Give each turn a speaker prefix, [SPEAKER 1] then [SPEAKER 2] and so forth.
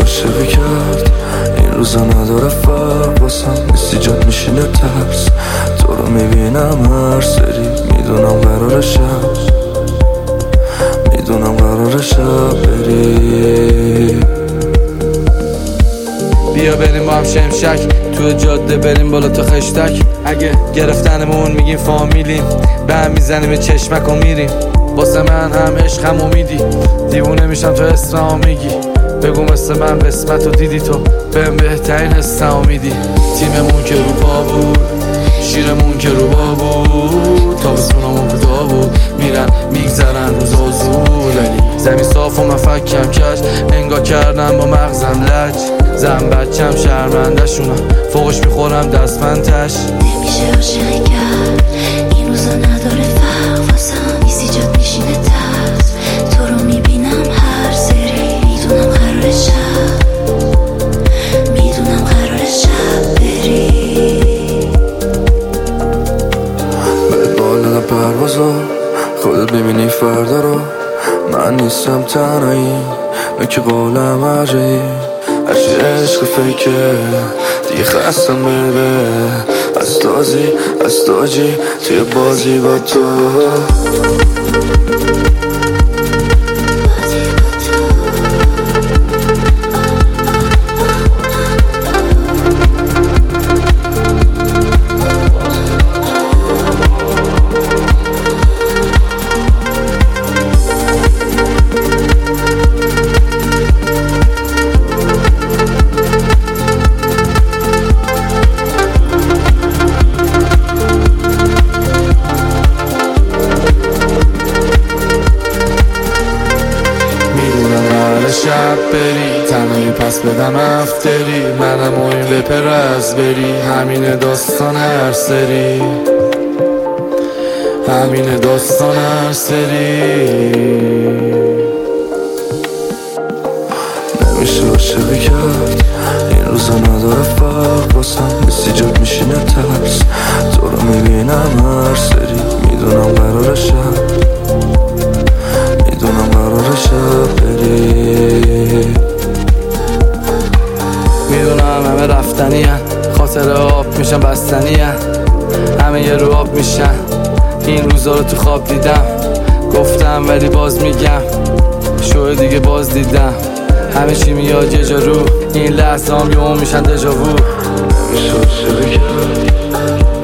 [SPEAKER 1] عاشقی کرد این روزا نداره فرق واسم، نیستی جات میشینه ترس. تو رو میبینم هر سری، میدونم قرار شب، میدونم قرار شب بری.
[SPEAKER 2] بیا بریم با هم شمشک، تو جاده بریم بالا تا خشتک. اگه گرفتنمون میگیم فامیلیم، به هم میزنیم چشمک و میریم. واسه من هم عشقم امیدی، دیوونه میشم تو اسمم میگی. بگو مثل من قسمتو دیدی تو، بهم بهترین حسم میدی. تیممون که رو پا بود، شیرمون که رو با بود، تابستونمون کوتاه بود، میرن میگذرن روزا زود. زمین صاف و من فکم کش، انگار کردم با مغزم لج. زن بچم شرمنده شونم، فوقش میخورم دستمندش.
[SPEAKER 3] نمیشه عاشقی کرد این روزا نداره فرق واسم، نیستی جات میشینه ترس. تو رو میبینم هر سری، میدونم قرار شب، میدونم قرار شب بری.
[SPEAKER 1] به بالا پروازا خودت میبینی فردا رو، من نیستم تنهایی، نوک قولم عجایی. هرچی عشق فکره دیگه خستم بره، از تاجی توی بازی با تو.
[SPEAKER 2] شب بری تنهایی پس بدم افتری، منم و این بپر از بری. همین داستان هر سری، همین داستان هر سری.
[SPEAKER 1] نمیشه عاشقی کرد این روزا نداره فرق واسم، نیستی جات میشینه ترس. تو رو میبینم هر سری، میدونم قرار شب، میدونم قرار شب بری.
[SPEAKER 2] میدونم همه رفتنی هن، خاطر آب میشن بستنی هن، همه یه رو آب میشن. این روزا رو تو خواب دیدم، گفتم ولی باز میگم، شو دیگه باز دیدم. همه چی میاد یه جا رو، این لحظه هم یه میشن دژاوو.
[SPEAKER 1] نمیشه عاشقی کرد